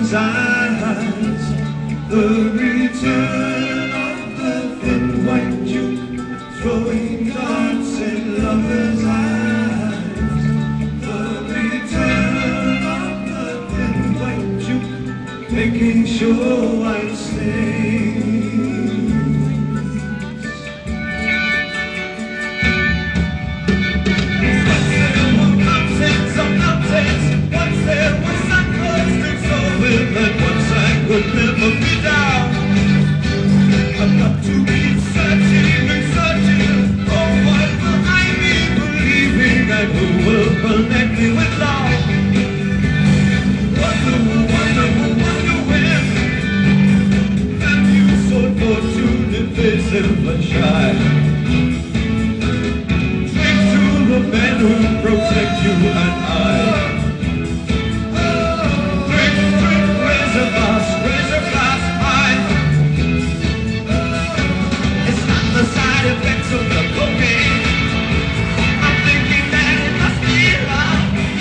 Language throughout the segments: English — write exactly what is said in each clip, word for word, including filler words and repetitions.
lover's eyes, the return of the thin white Duke, throwing darts in lover's eyes, the return of the thin white Duke, making sure white stains. Once there were mountains of mountains, once there was sun coasted so with that once I could never be down. I've got to keep searching and searching, oh what will I be believing, and who will connect me with love? Wonder, wonder, wonder when have you so fortunate face ever shine? Drink to the men who protect you and I. Drink, drink, raise a glass, raise a glass high. It's not the side effects of the cocaine. I'm thinking that it must be love.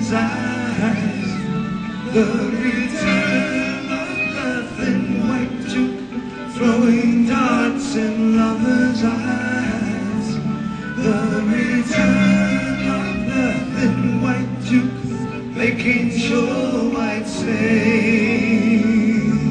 lovers' eyes, the return of the thin white Duke, throwing darts in lovers' eyes, the return of the thin white Duke, making sure white slaves.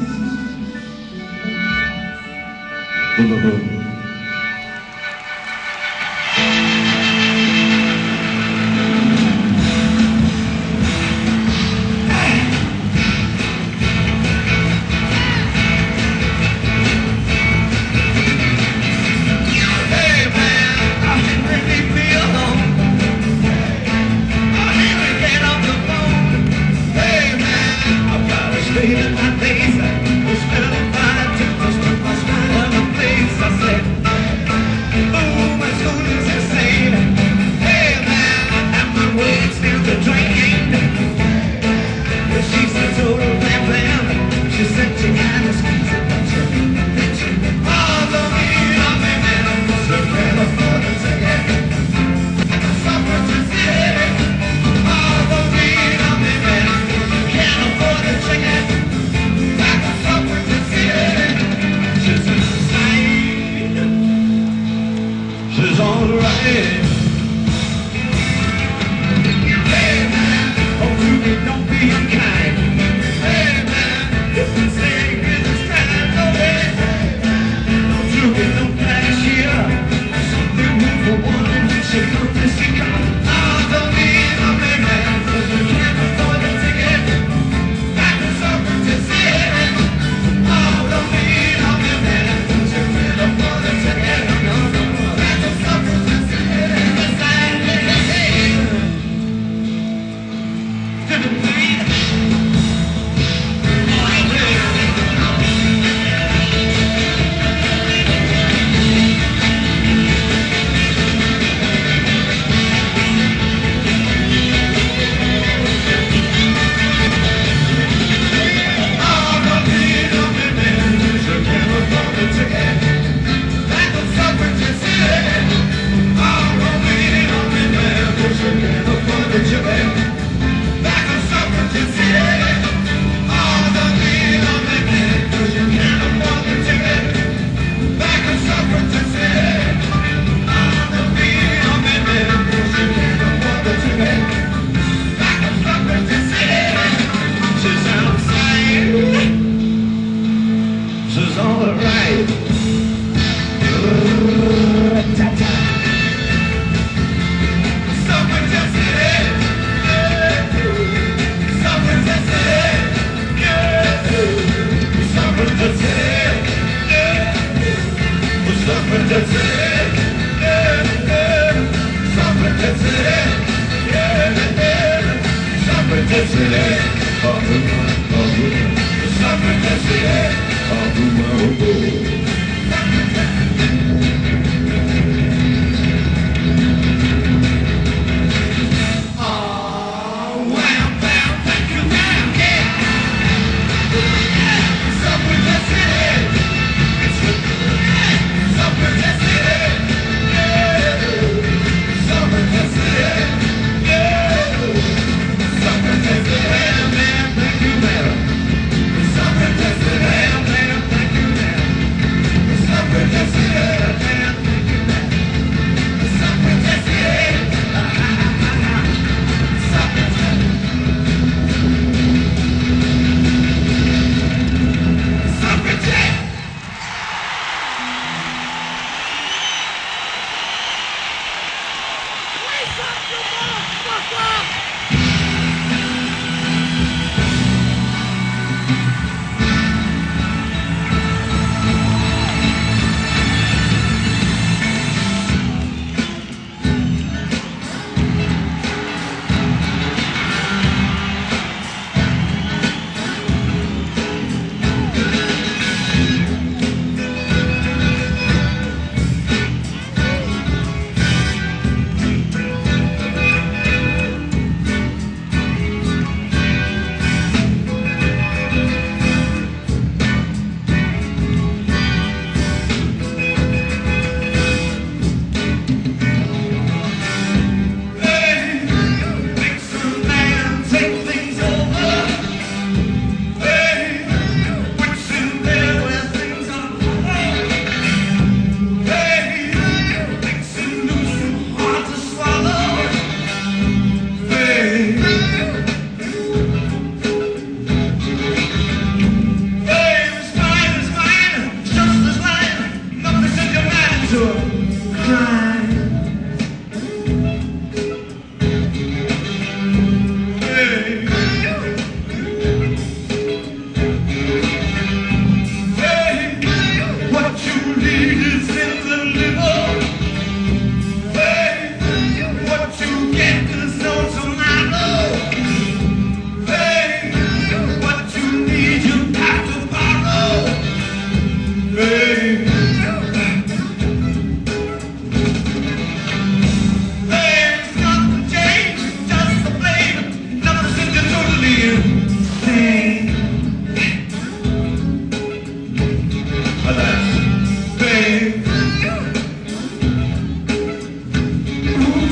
She's alright. Hey man, oh Ruby, don't be unkind. Hey man, if you say it's time, no way. No Ruby, don't crash here. Something new for one, and you should come to see God. I don't need a man, cause you can't afford a ticket. Back to San Francisco. I don't need a man, cause you can't afford a ticket. No, no, no. Back to San Francisco. She's alright. Ta-ta. Someone just said it. Someone just said it. Someone just said it. Someone just said it. Someone just said it. Someone just said it. Someone just said it. Thank you, man.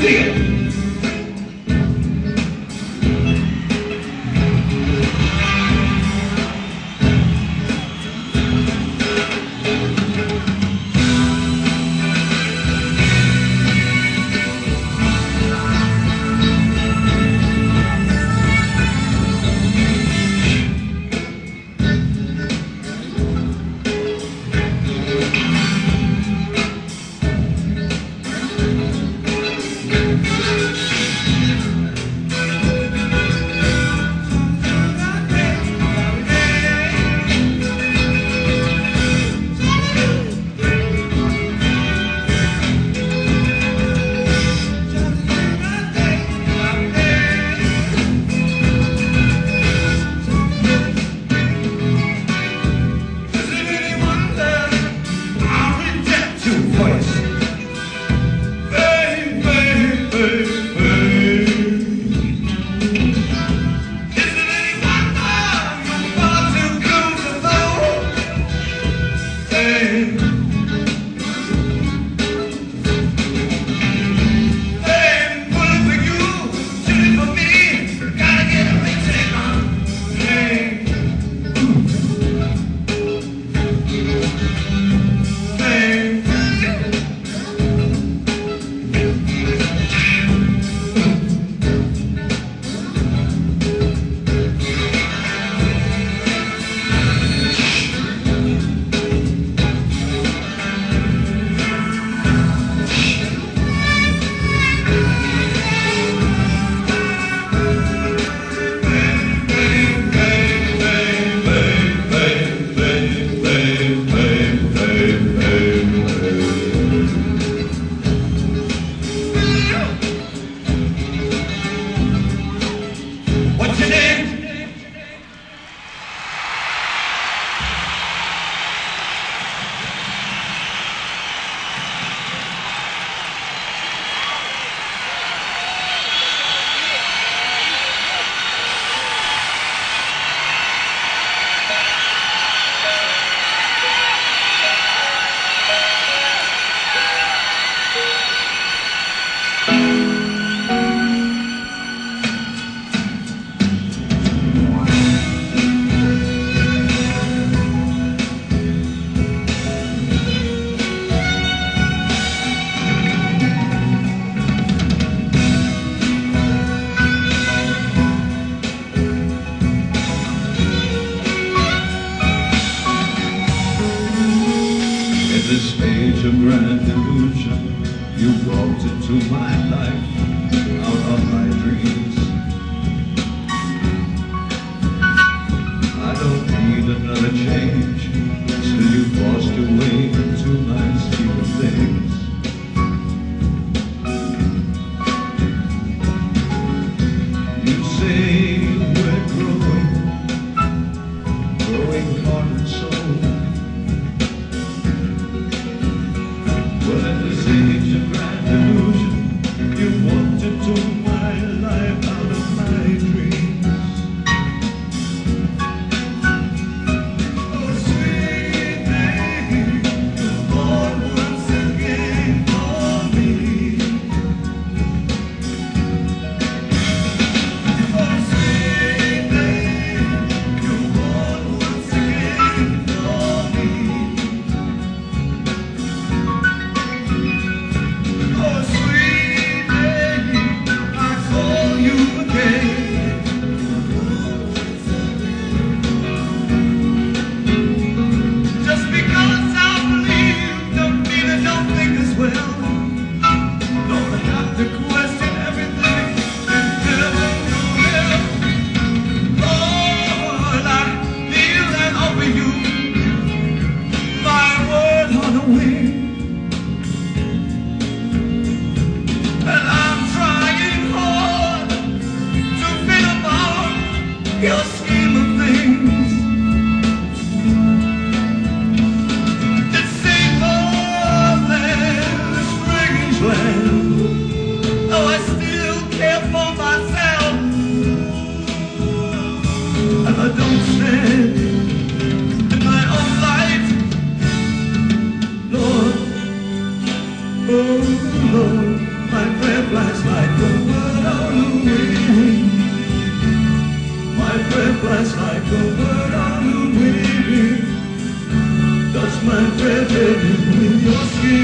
Age of grand illusion, you walked into my life, out of my dreams. I don't need another change, still you forced your way into my scheme of things. You say we're growing, growing heart and soul. Well, at this age of grand illusion, you walked into my life out of my dreams. Oh, sweet baby, you're born once again for me. Oh, sweet baby, you're born once again for me. Oh, sweet baby,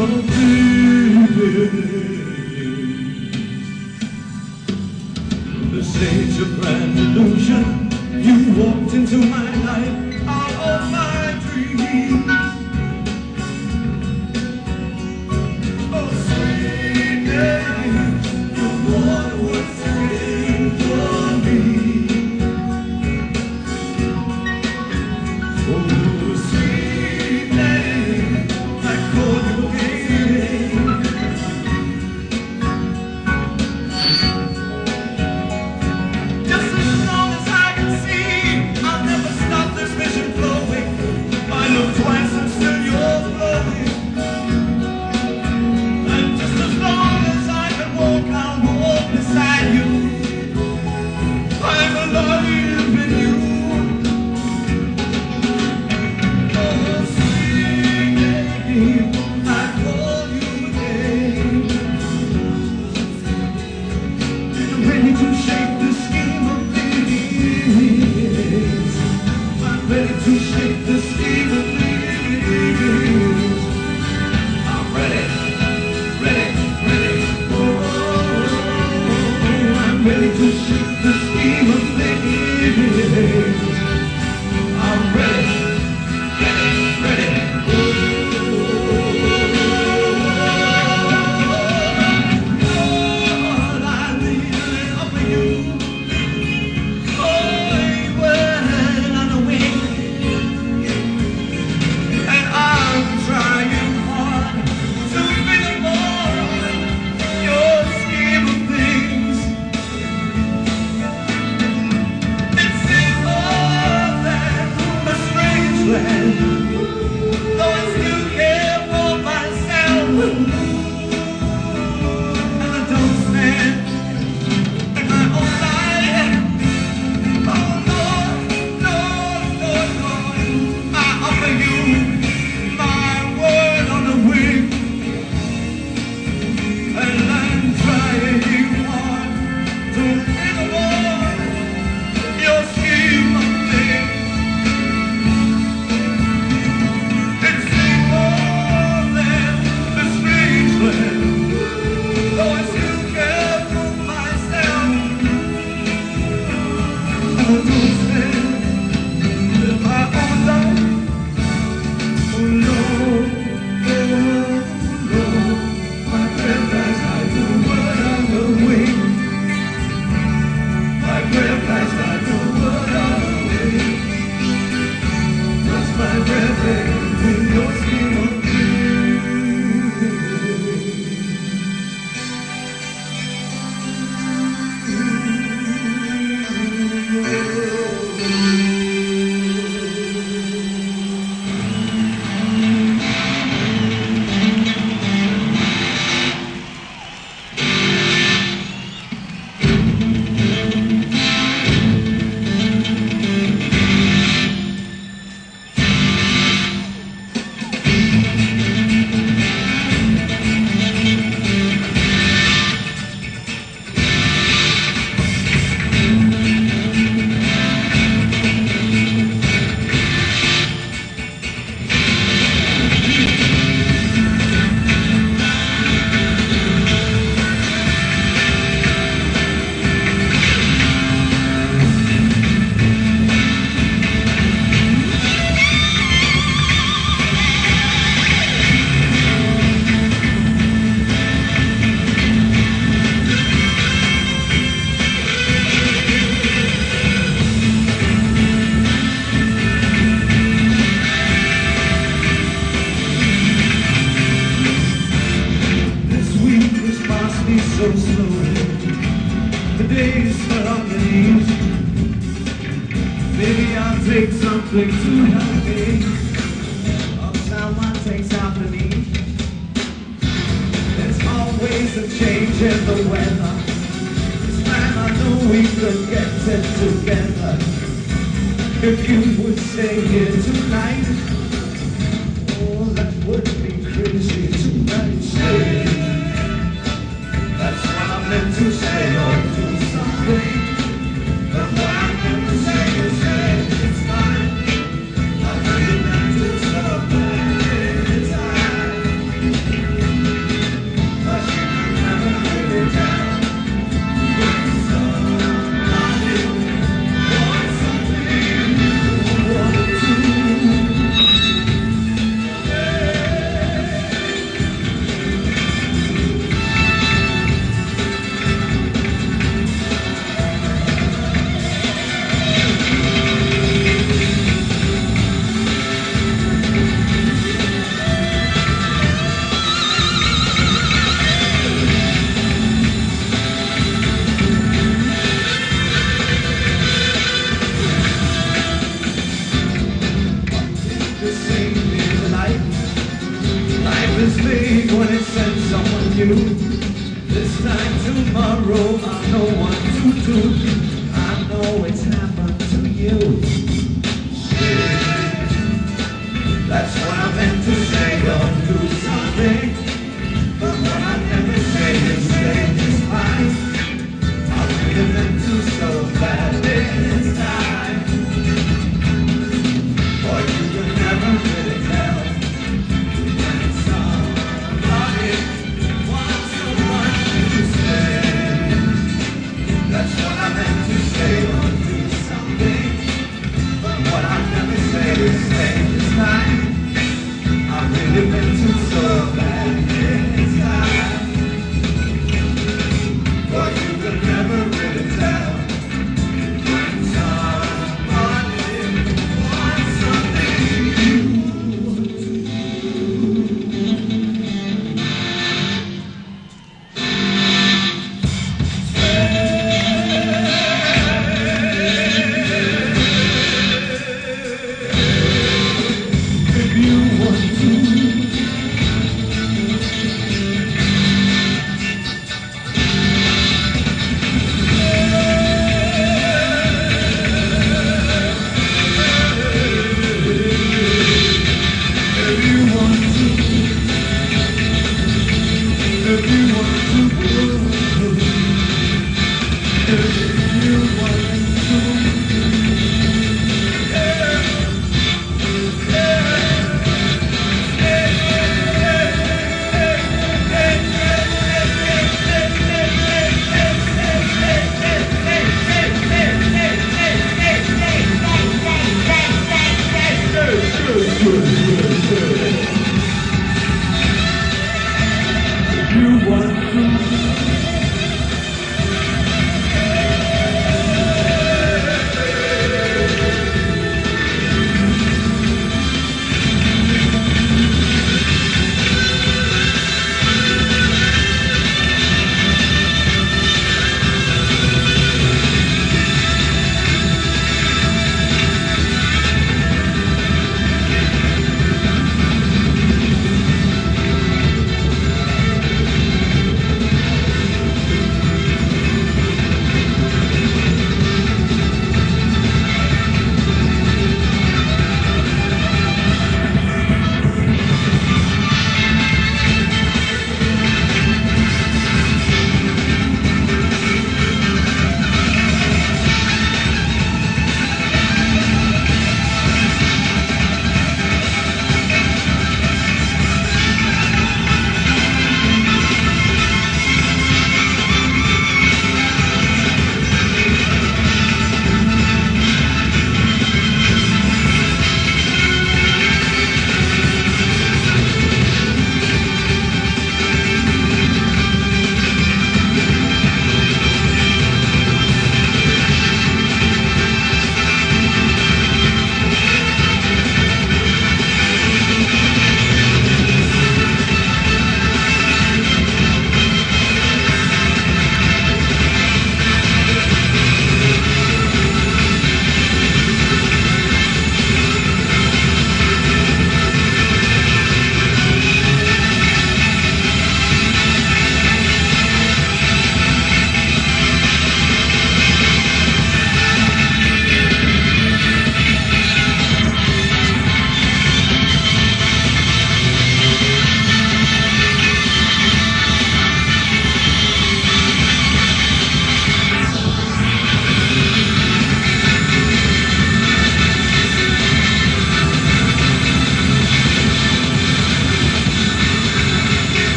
of dreaming. This age of grand illusion, you walked into my life out of my dreams. Oh, sweet day, the world was waiting for me. Oh, sweet day, I called you again. Just as long as I can see, I'll never stop this vision flowing. I look twice and still you're flowing. And just as long as I can walk, I'll walk beside you. I'm alive in you. Oh, sweet lady, I call you again. I'm ready to shake the scheme of things. I'm ready to shake the scheme of things. I'm ready, ready, ready. Oh, I'm ready to shake the scheme of things. I'm ready, ready, ready. All I need is up for you. Oh, when on the wing, and I'm trying hard to finish more your scheme of things. It seems more than a strange land, though I still care for myself, and I don't stand in my own light. Oh Lord, Lord, Lord, Lord, I offer you my word on the wing, and I'm trying hard to ignore your scheme of things. It seems more than the strange land, though I still care for myself, and I don't stand in my own life. Oh Lord, oh Lord, my prayer flies like the word on the wing. My prayer flies like the word on the wing. Lost my breath in your scheme of so slowly. The days fell on the knees. Maybe I'll take something to help me. Of someone takes out the need. There's always a change in the weather. This time I know we could get it together. If you would stay here tonight, oh, that would be crazy tonight. Stay. That's what I meant to say, or do something. But what I meant to say is say it's fine. I really meant to something. It's time. by tomorrow, I know what to do. I know it's happened to you. That's what I meant to say, don't do something. But what I never say is stay this fine. I really meant to so bad this time. Boy, you can never really tell when somebody wants so much to say. That's what I meant to say, don't do something. But what I never say is stay this time. I really meant to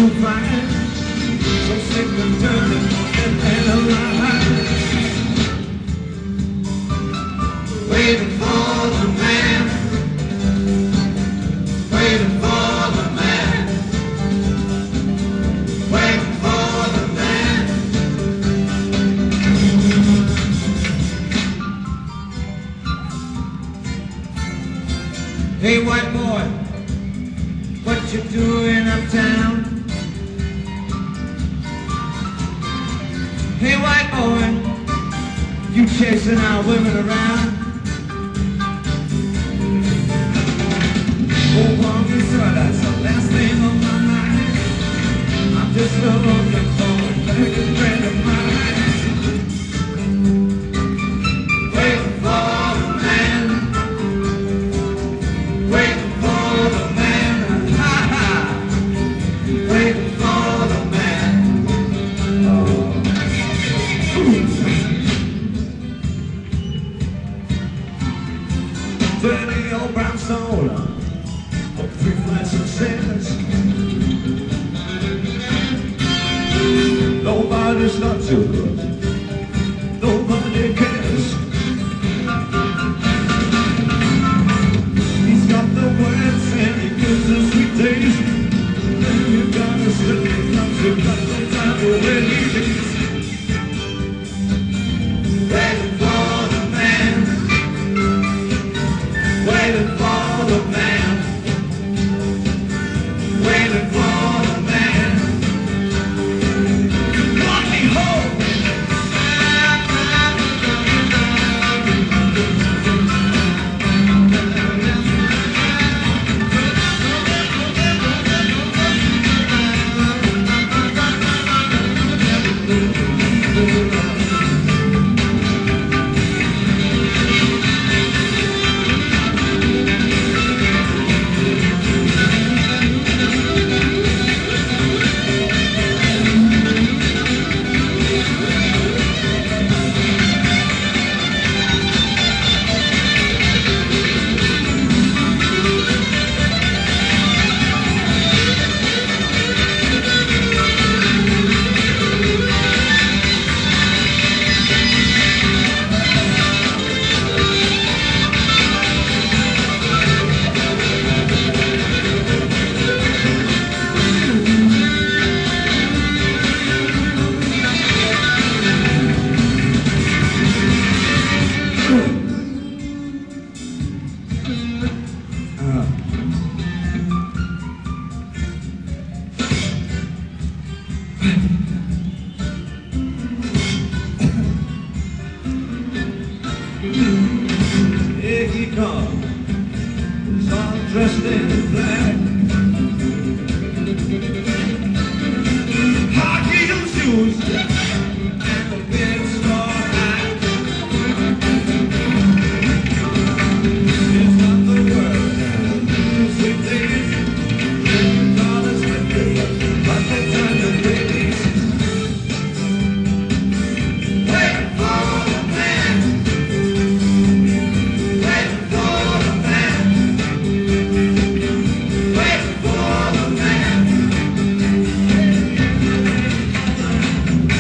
to find, so sick and turning and analyze, waiting for the man, waiting for the man, waiting for the man. Hey white boy, what you doing uptown? Hey white boy, you chasing our women around? Oh, mommy, sir, that's the last thing on my mind. I'm just looking for a very good friend of mine. Waiting for the man, waiting for the man, ha ha, waiting for the man. Oh. Twenty old brownstone, three flights of stairs. Nobody's not too good, nobody cares. He's got the words and he gives us sweet taste. Then you gotta slip it, comes you got no time for any days. Waiting for the man, waiting for the man, waiting for the man. Want me home. Here he comes, he's all dressed in black. High heel shoes and a big straw hat. He's got the word now, sweet days. Dollars with me, but no time to babies. Waiting for the man, waiting for the man, waiting for the man.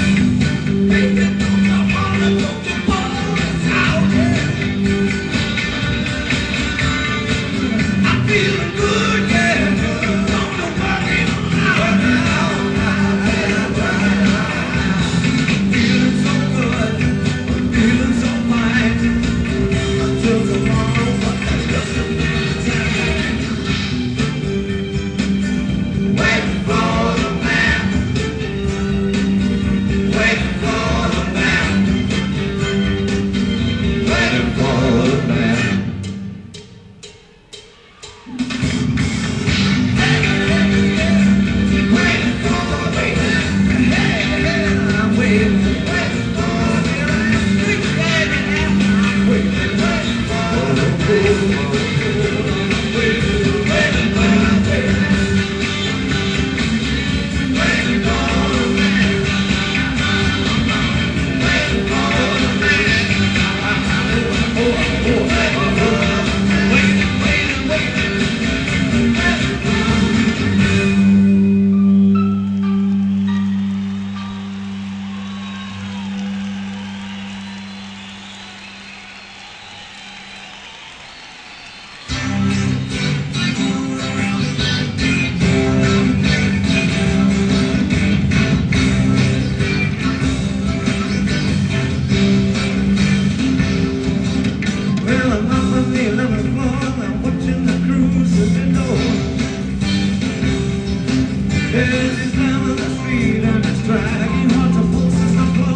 feet and it's dragging hard to pull system flow.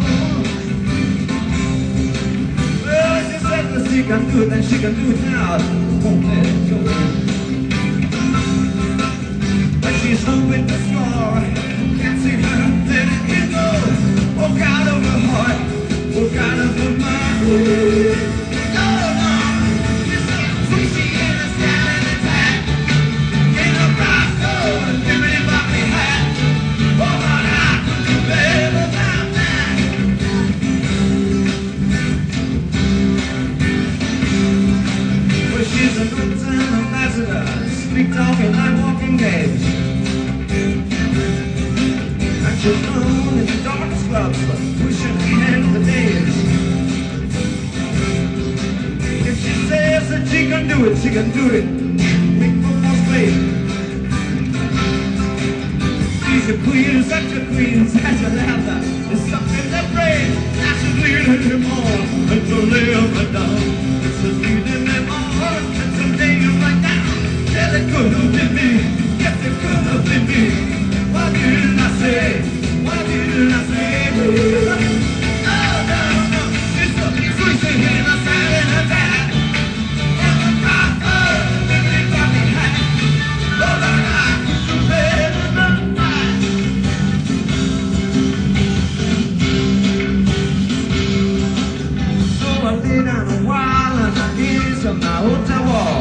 Well, she said that she can do it, then she can do it now. Won't let it go. But she's hoping to score. Can't see her letting it go. Walk out of her heart, walk out of her mind. No, no, she's so sweet, she ain't a standing attack. In a rock, oh, and liberty bubbly hat. Oh, but I could do better than that. Well, she's a good time ambassador, speak talking like walking days. And she's known in the darkest clubs for pushing her hand for days. If she says that she can do it, she can do it. Make football play. She's a queen, such a queen, such a laughter. It's something that brain, that's just leading him on until lay him down. It's just leading him on until lay him right down. Yes, it could have been me. Yes, it could have been me. Why didn't I say? Why didn't I say? Oh, no, no. She's so sweet, she ain't a standing attack. And the rock, oh, liberty bubbly hat. Oh, but I could do better than that. So I lay down a while and I gazed on my hotel wall.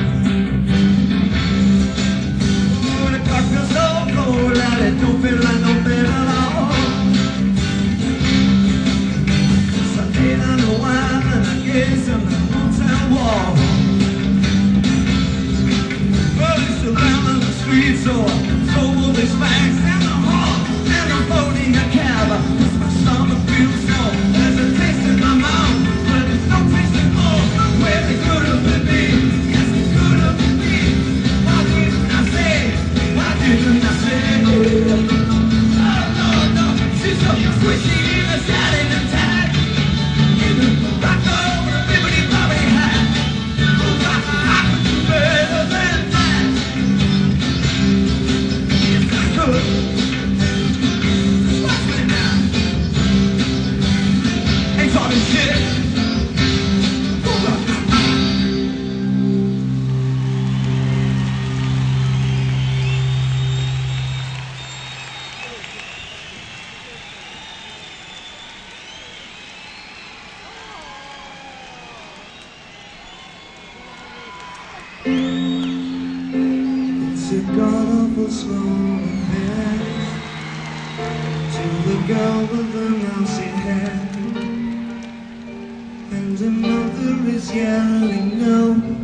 Oh, the clock feels so cold that it don't feel like no bed at all. So I lay down a while and I gazed on the hotel wall. Well, it's around the street, so I sold these bags down the hall. And I'm holding a cab, 'cause my stomach feels sore. There's a taste in my mouth, but there's no taste at all. Well, it could have been me, yes, it could have been me. Why didn't I say? Why didn't I say? Oh, no, no, she's so squishy in a satin and tag. In the rock over a liberty bubbly hat. Oh, I, I could do better than that. Yes, I could. Just watch me now. Ain't talking shit. Oh, I, it's a god-awful slow path to the girl with the mousy hair, and her mother is yelling no,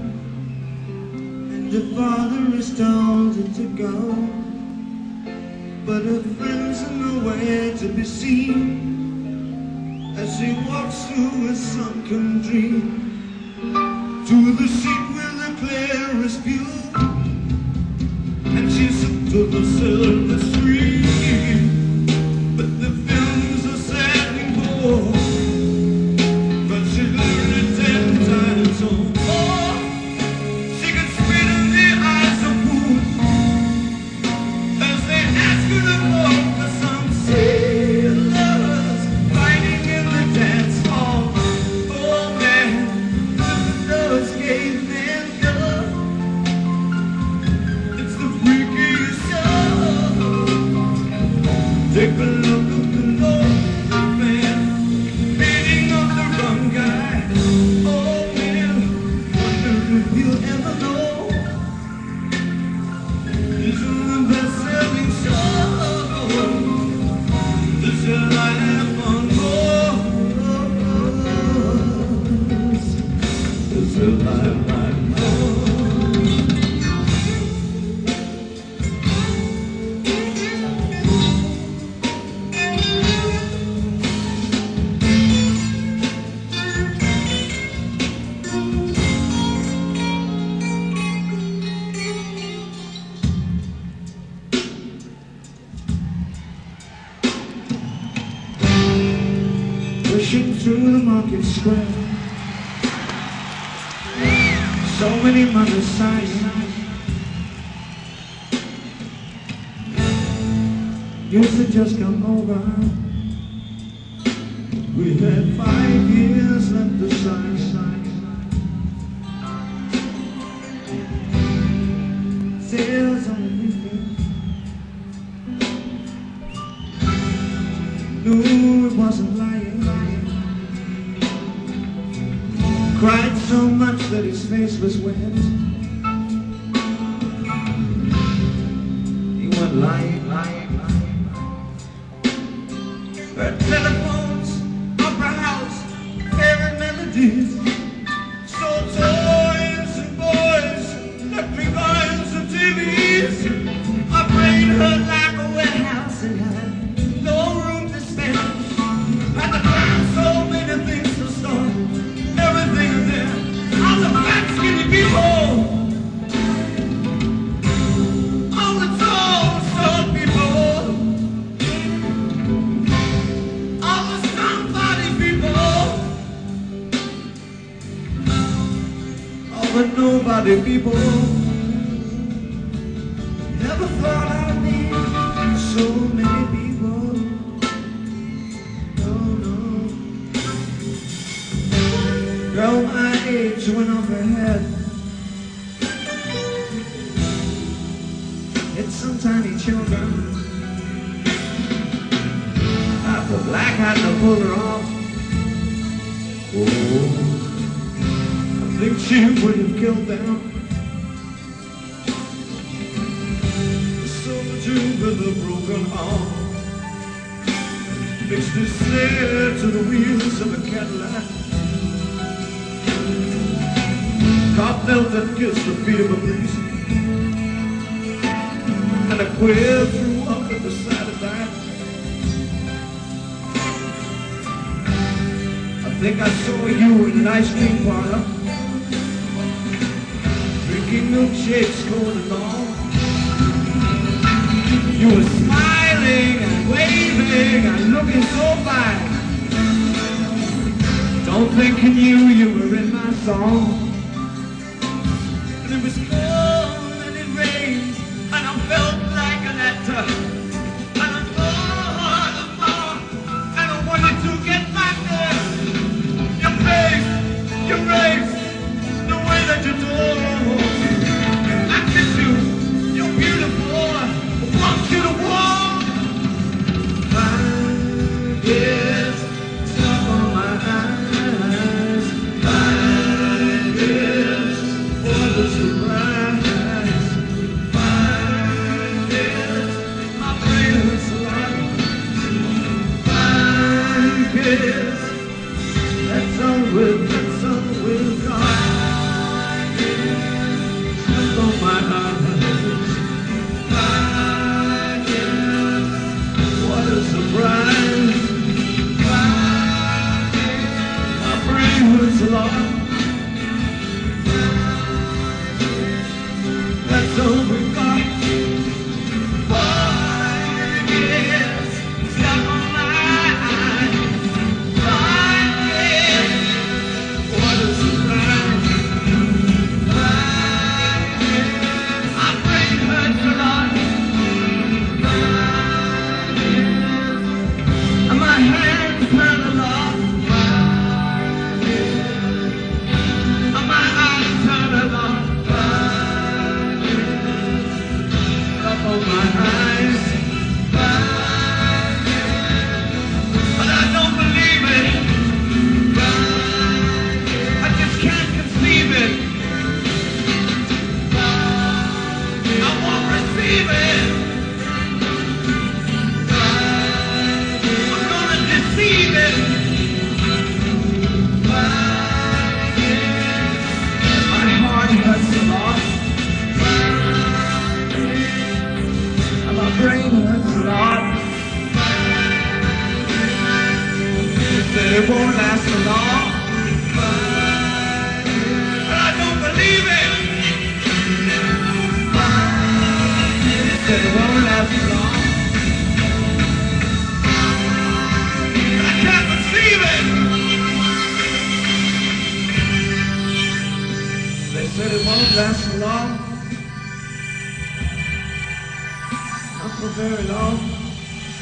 and her father is told her to go, but her friends are nowhere to be seen as she walks through a sunken dream to the seat with the clearest view. And she's up to the silver screen, but the films are sadly poor. But she learned it ten times or more. She can spit in the eyes of fools as they ask her to walk for some sailors fighting in the dance hall. Oh man, the doors gave men love. It's the freakiest show. Take a look at the lonely man, beating on the wrong guy. Oh man, wonder if you'll ever know. This is the best-selling show. This is life on Mars. This is life on Mars. Pushing through the market square, so many mothers sighing. used to just come over. We had five years left to sign, sign, sign. Tears on the face. Knew it wasn't lying, lying. Cried so much that his face was wet. He went lying, lying, lying, lying. Her telephones, opera house, favorite melodies. Sold toys and boys, electric irons and T Vs. I prayed her like a warehouse and had no room to spend. Had to find so many things to store. Everything there. All the fat skinny people. All the tall short people. All the strong body people. All the nobody people. Never thought I'd meet so many people. No, no. Girl my age went off her head. It's some tiny children. Got the black hat to pull her off. Oh, I think she would have killed them. The soldier with a broken arm fixed his sled to the wheels of a Cadillac. Cop knelt and kissed the feet of a priest, and a queer threw up at the side of that. I think I saw you in an ice cream parlor, drinking milkshakes going along. You were smiling and waving and looking so fine. Don't think I knew you were in my song. It was cold and it rained, and I felt like an actor. And I thought of more, and I wanted to get back there. Your face, your race, the way that you talk. I kiss you, you're beautiful. I want you to walk. Five years stuck on my eyes. Five years. What a surprise. Five years, my brain hurts a lot. Five years, that's all with, that's all with God. Five years, stuck on my eyes. Five years, what a surprise. Five years, my brain hurts a lot. That's all we got. Five years stuck on my eyes. Five years, what a surprise. Five years, my brain hurts a lot. Five years, and my hands hurt a lot. Five years, and my eyes hurt a lot. On my eyes, five years, but I don't believe it. Five years, I just can't conceive it. Five years, I won't receive it. Five years, I'm gonna deceive it. Five years, my heart hurts a lot. My brain hurts a lot. They said it won't last so long, but I don't believe it. They said it won't last so long, but I can't conceive it. They said it won't last so long. For very long.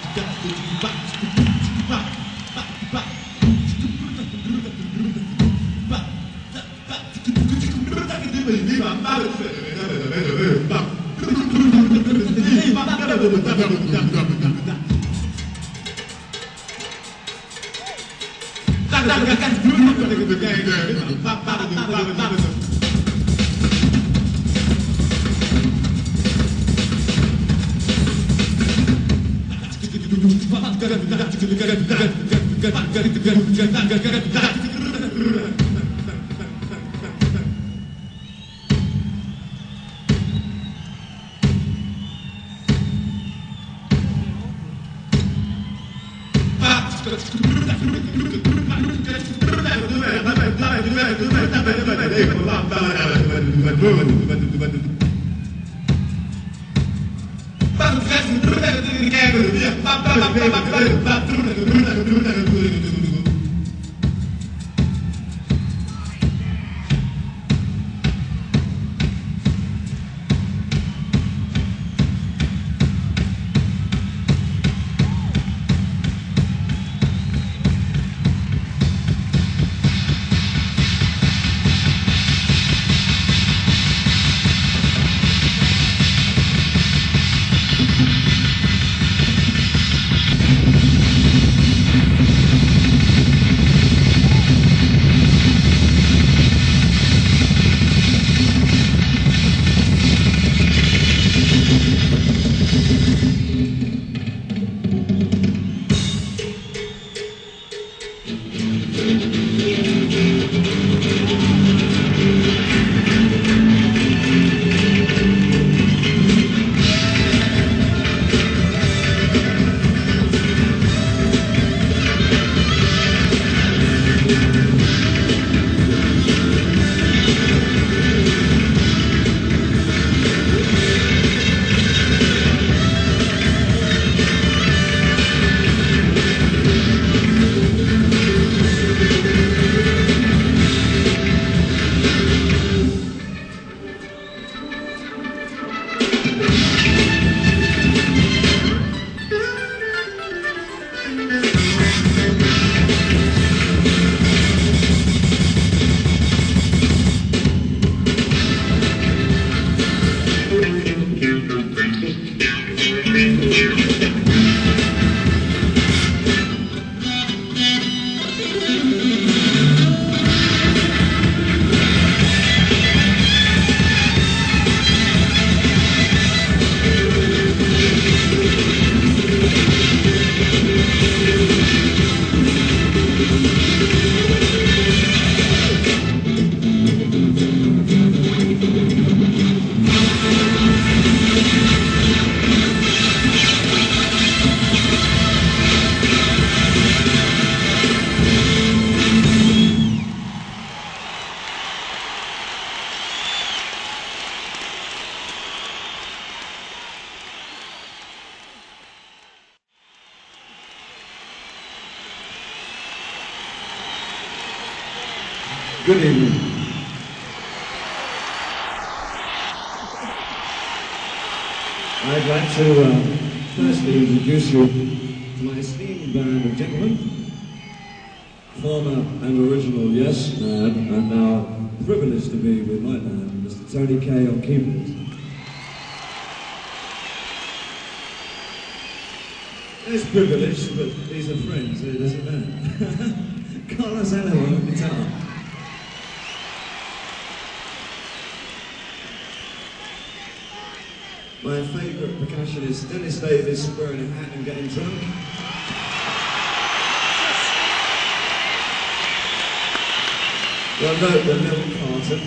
Good evening. I'd like to uh, firstly introduce you to my esteemed band of gentlemen, former and original Yes Man, and now privileged to be with my band, Mister Tony Kaye on keyboards. It's privileged, but these are friends, so it doesn't matter. Carlos Allen on the guitar. My favourite percussionist, Dennis Davis, wearing a hat and getting drunk. Well, note the Milton Carter.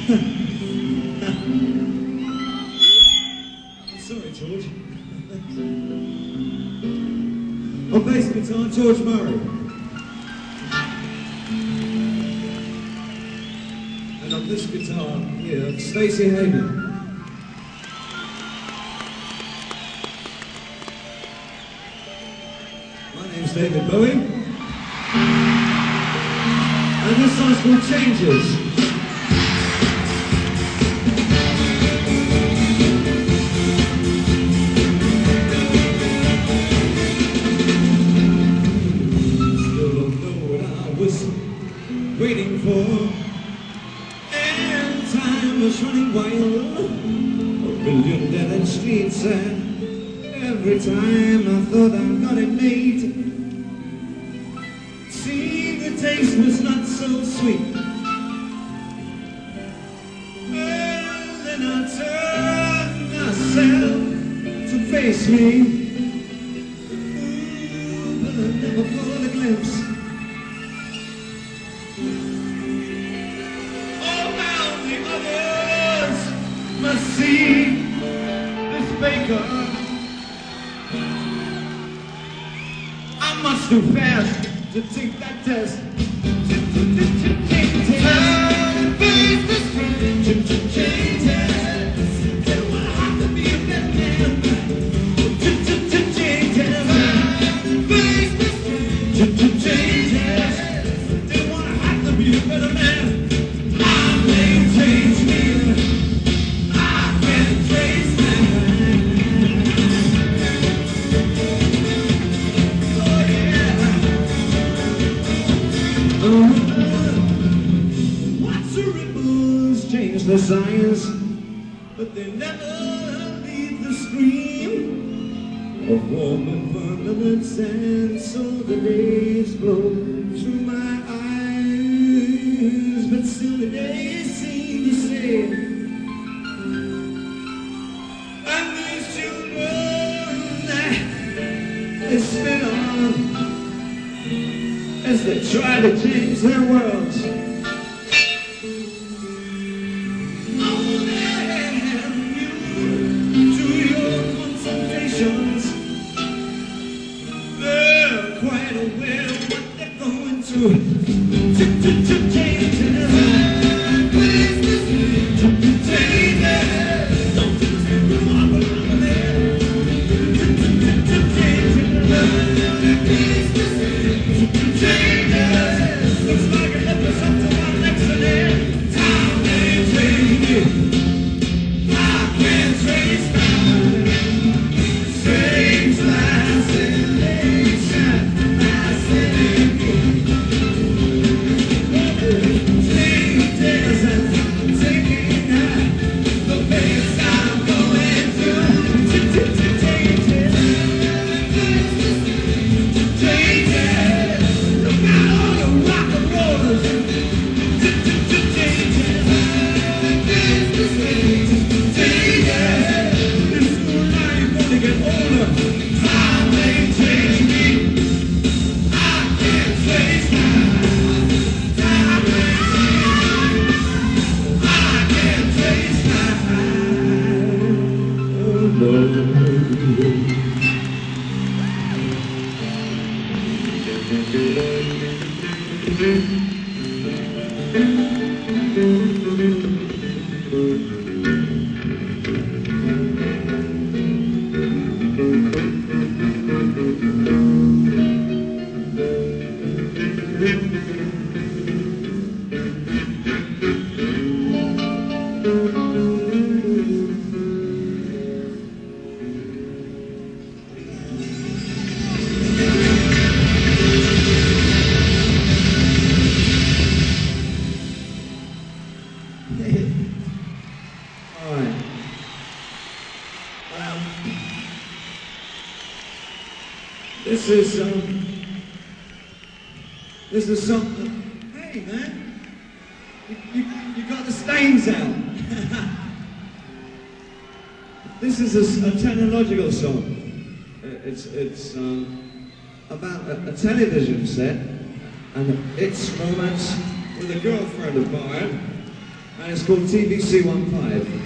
Sorry, George. On bass guitar, George Murray. And on this guitar here, Stacey Hayden. David Bowie, and this song's called Changes. waiting for. And time was running wild, a billion dead-end streets, and every time I thought I got it made, it seemed the taste was not so sweet. Well, then I turned myself to face me, ooh, but I never caught a glimpse. Must see this baker. I must do fast to take that test. Turn, face the street, change it. Don't wanna have to be a better man. Change it. Turn, face the street, change it. Don't wanna have to be a better man. I may change me. Watch the ripples change the science, but they never leave the stream of warm and firmaments, and so the days flow through my eyes, but still the days seem the same, and these children, they spin on as they try to change their worlds. Oh, damn you to your consultations. They're quite aware of what they're going through. To, to, to change it. Please, to, to change it. Don't just go on around there. To, to, to, to change it. Please, to change it. Looks like it left us up to our accident. Time may change it. I can't trace time. Strange fascination, fascinating. Changes and taking the pace I'm going through. Change it. Change it. Look out all your rock and rollers. Change it. Change it. This new life gonna get older. Time may change me. I can't trace time. Time may change me. I can't trace time. Oh, no. All right. Um, this is um, this is something. Hey, man, you, you, you got the stains out. This is a, a technological song. It's it's um, about a, a television set and its romance with a girlfriend of mine. And it's called T V C fifteen.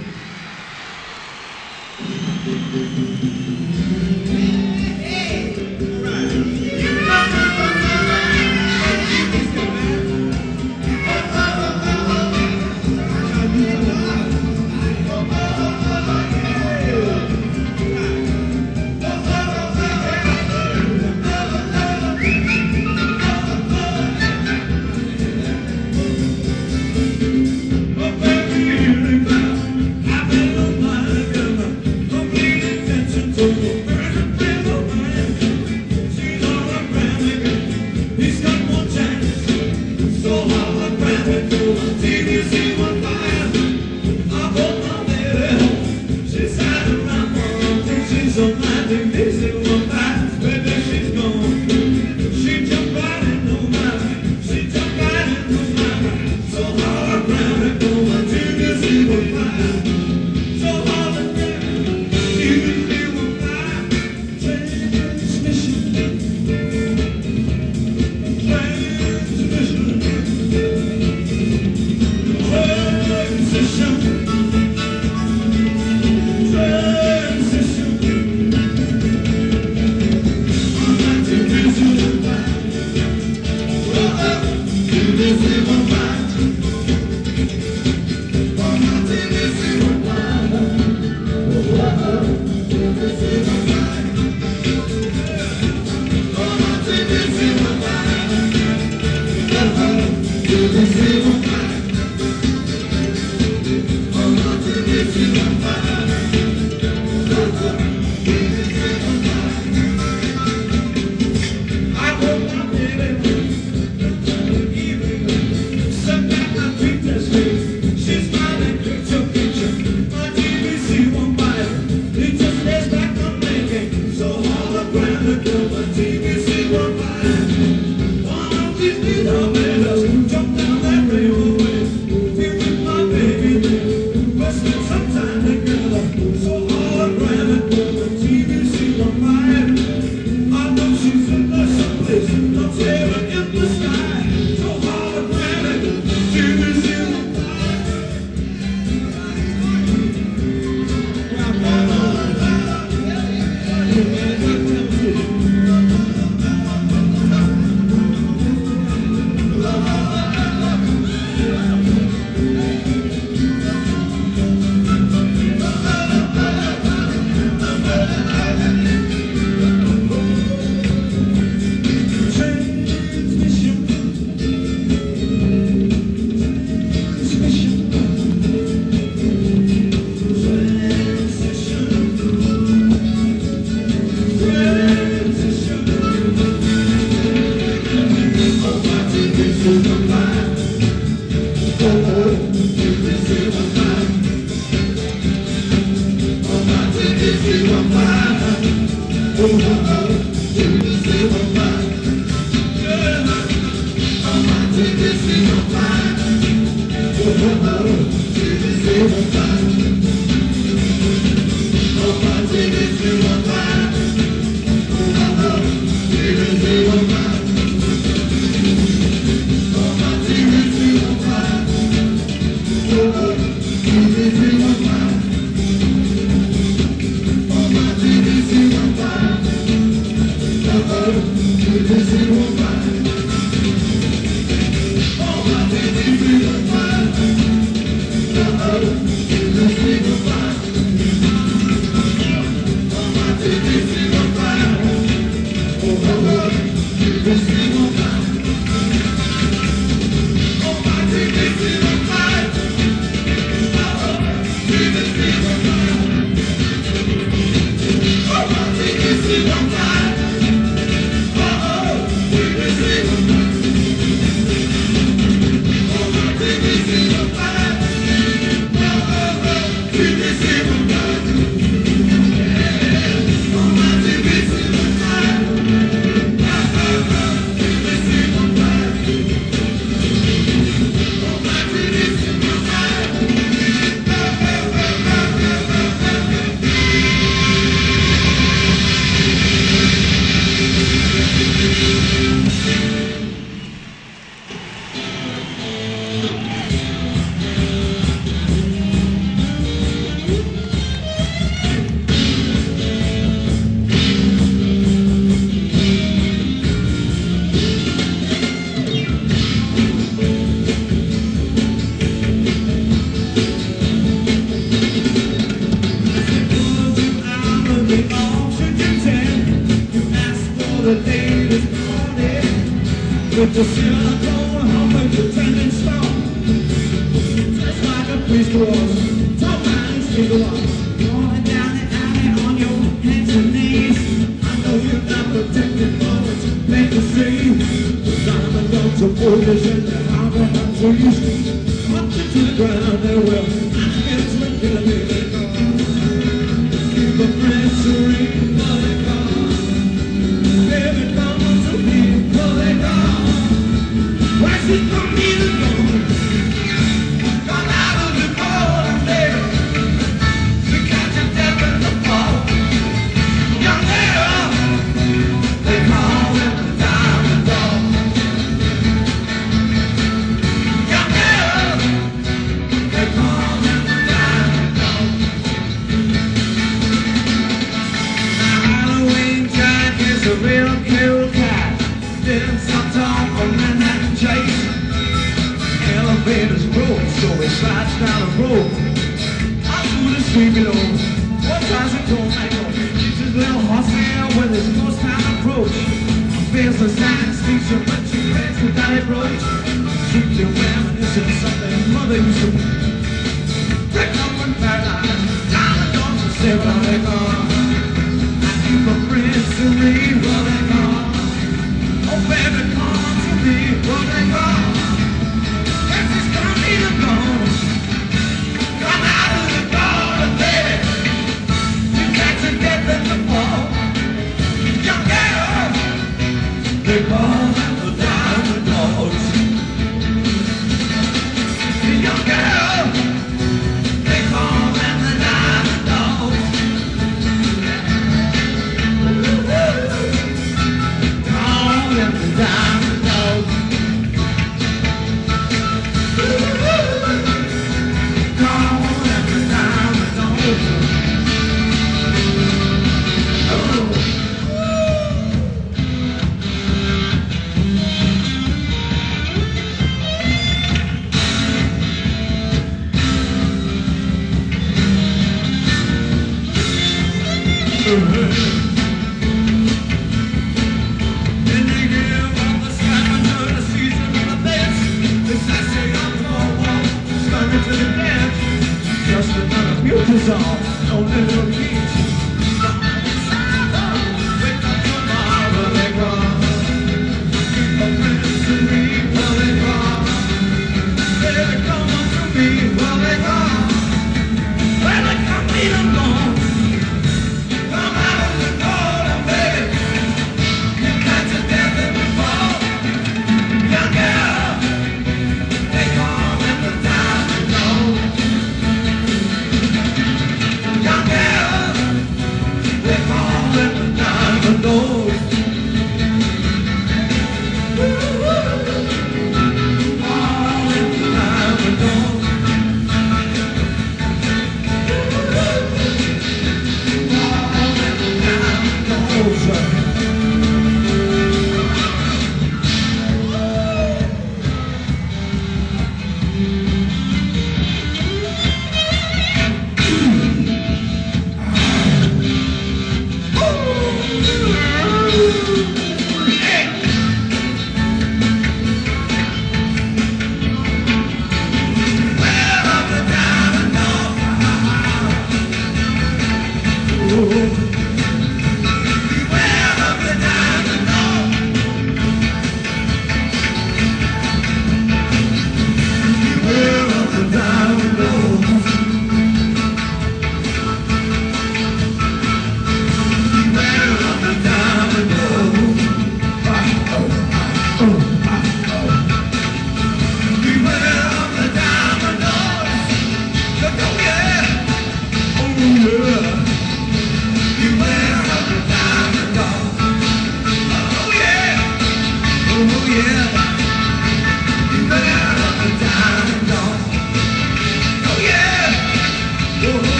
He's got one chance, so hard. With the silicone home to turning stone, just like a priest was, top lines to the walls, going down the alley on your hands and knees. I know you're not protected, but it's plain to see. The diamond dogs are foolish and the harbor of trees. Up to the ground, they will. It's like a living God. Keep a friend serene, while they call. Baby, come on to me, while they call. Why should come me to go? Come out of the cold and there to catch a death in the fall. Young girl, they call him the diamond dog. Young girl, they call him the diamond dog. Now Halloween Jack is a real cool cat. Did some talk on Manhattan Chase. Elevators roll, so he slides down the road. Out to the street below. What time's it called? I know. He's his little horse there with his most time approach. Feels the sign, speaks of what she pays without a brooch. Strictly reminiscent of something mother used to do. Break up and paralyze. Diamond dogs are still while they're gone. I keep my friends serene while they're gone. Oh baby, come to me while they're gone. Yes, it's coming and gone. Come out of the garden, baby. You got to get in the fall. Young girl.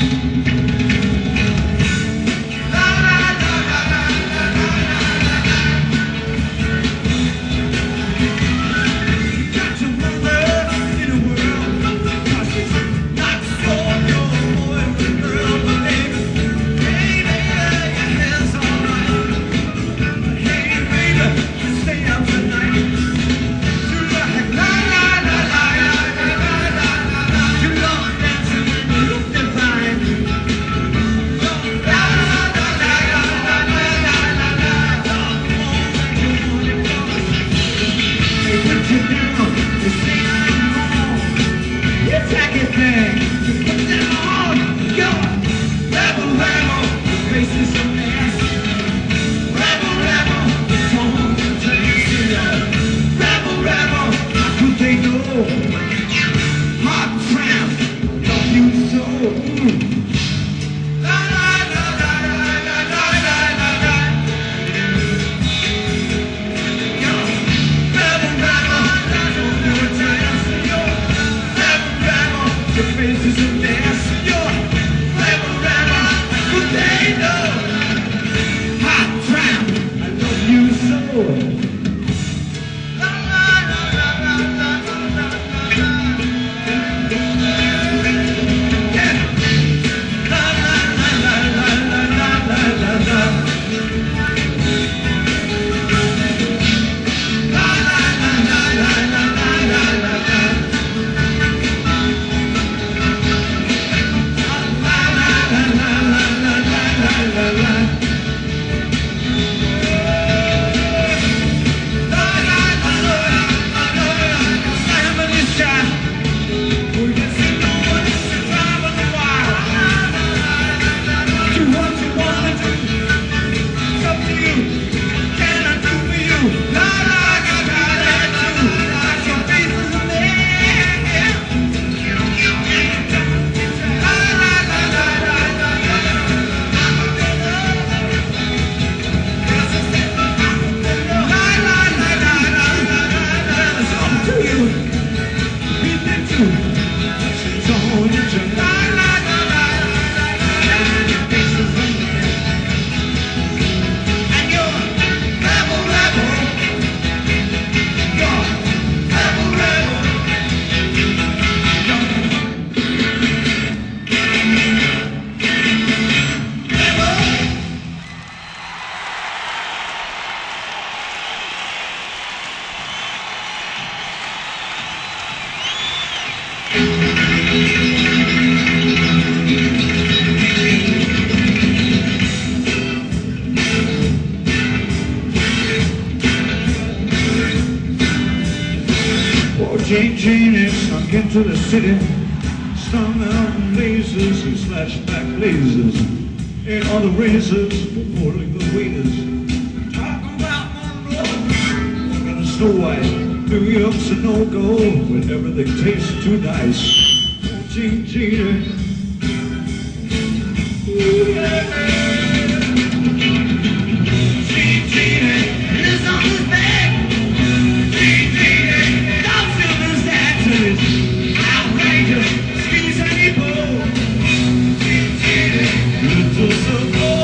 Jane Jane is sunk into the city, stung out lasers and flashback lasers, and all the razors were pulling the waiters. Talking about Monroe, walking a Snow White, New York's a no-go when everything tastes too nice. Oh, Jane Jane, ooh, yeah. Jane Jane is on his back. Jane Jane, outrageous, squeeze any ball. Little so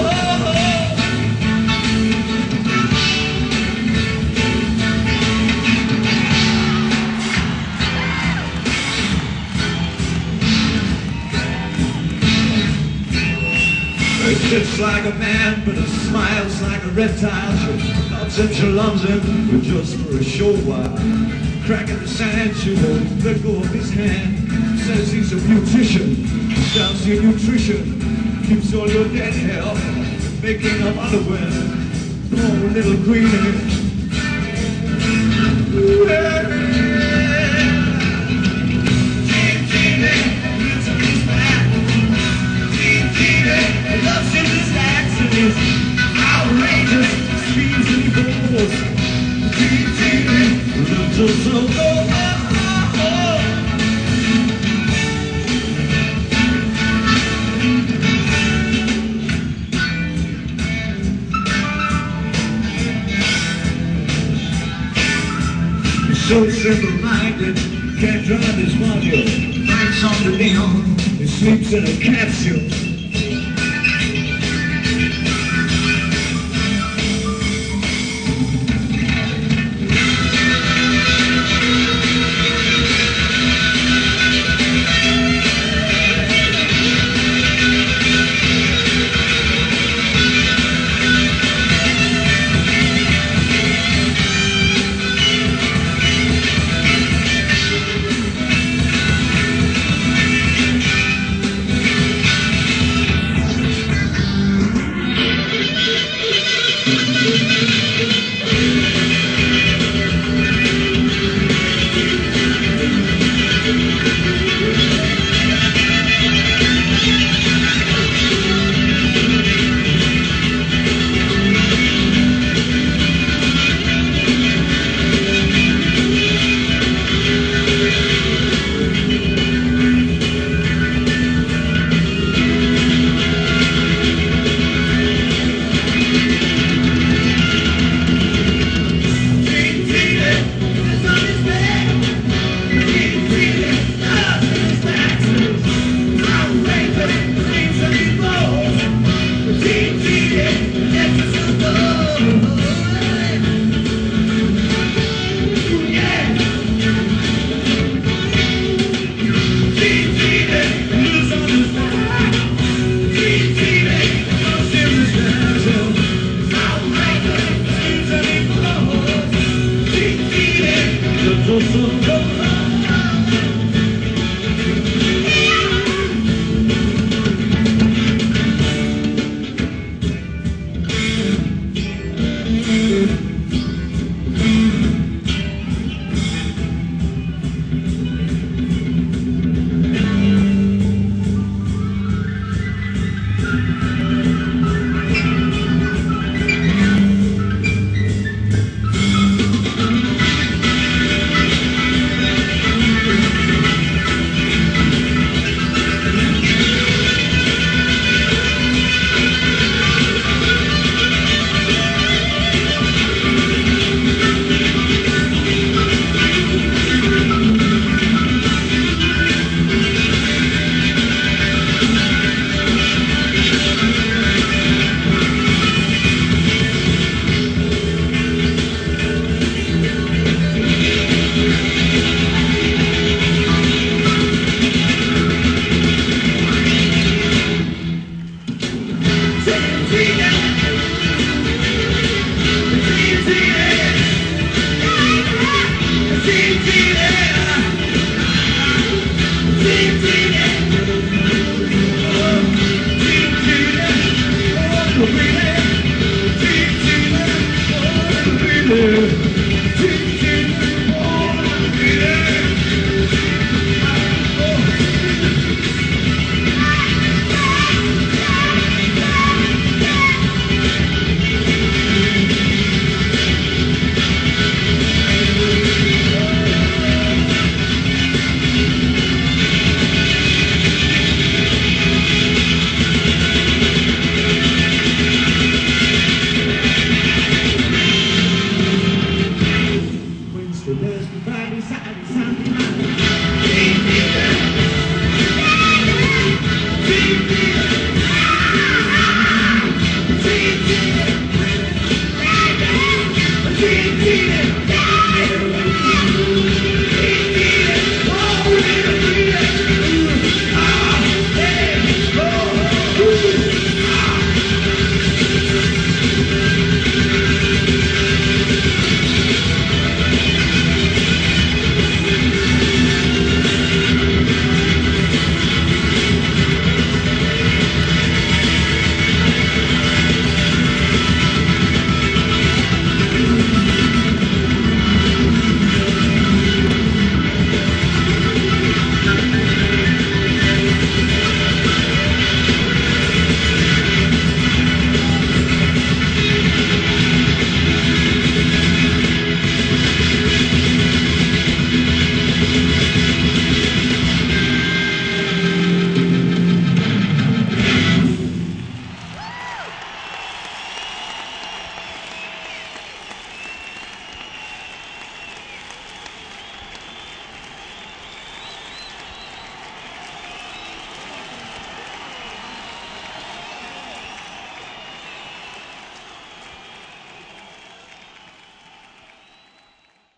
It sits like a man, but it smiles like a reptile. She loves him, she loves him, but just for a short while. Cracking the sand, she won't let go of his hand. Says he's a beautician, sells you nutrition, keeps all your dead hair, making up underwear. Oh, little greenie. Ooh, yeah. Jane, Jane, lives on his back. Jane, Jane, loves him, his accidents, outrageous, screams and he balls. Jane, Jane, so, so, oh, oh, oh. He's so simple-minded, can't drive his module. Finds on the neon. He sleeps in a capsule.